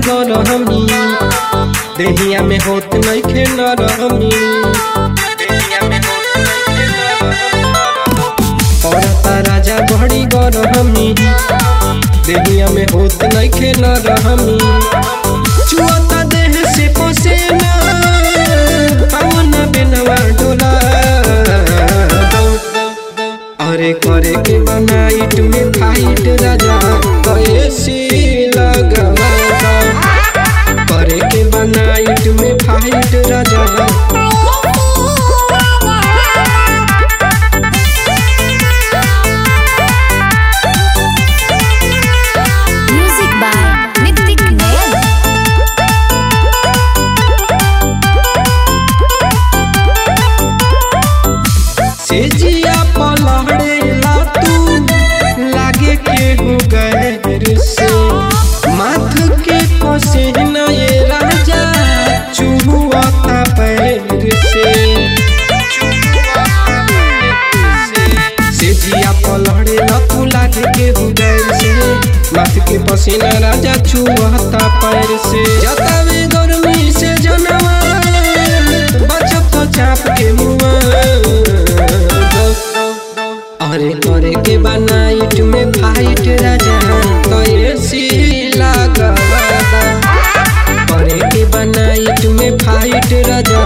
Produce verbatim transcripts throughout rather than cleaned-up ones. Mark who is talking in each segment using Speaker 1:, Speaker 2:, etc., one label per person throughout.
Speaker 1: गरमी देहिया में होत नइखे नरमी औरता राजा बड़ी गरमी देहिया में होत नइखे नरमी चुअता देह से पसेना पवन बिनवा डोला अरे करे के बनाइट में फाइट राजा कैसी लगवा करे के बनाइट में फाइट राजा जिया पलहड़ेला तू लागे के हो गए से माथ के पसीना ये राजा चुहुआता पैर से से जिया पलहड़ेला तू लागे के हो गए से माथ के पसीना राजा चुहुआता पैर से जतावे गर्मी से जनवा बचत तो चाप के मुआ अरे करे के बनाइट में फाइट राजा कैसी लगवा करे के बनाइट में फाइट राजा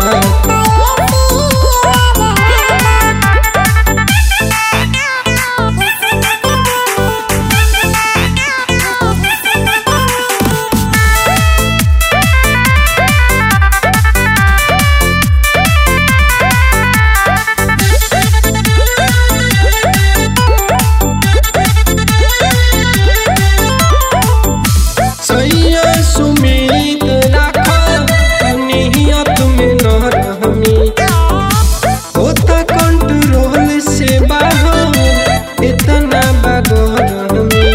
Speaker 1: सुमित राखा नियत में न रहमी होता कंट्रोल से बाहर इतना बगरमी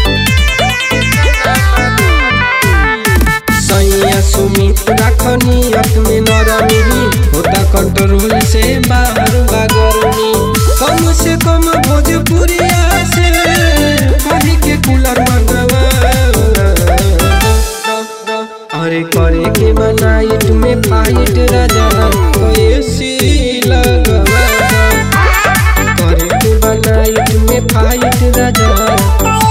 Speaker 1: सैया सुमित राखा नियत में न रहमी होता कंट्रोल से बाहर बगरमी कम से कम भोजपुरिया से कभी के कूलर मंगवा अरे करे के बनाइट में फाइट राजा कैसी लगवा करे के बनाइट में फाइट राजा।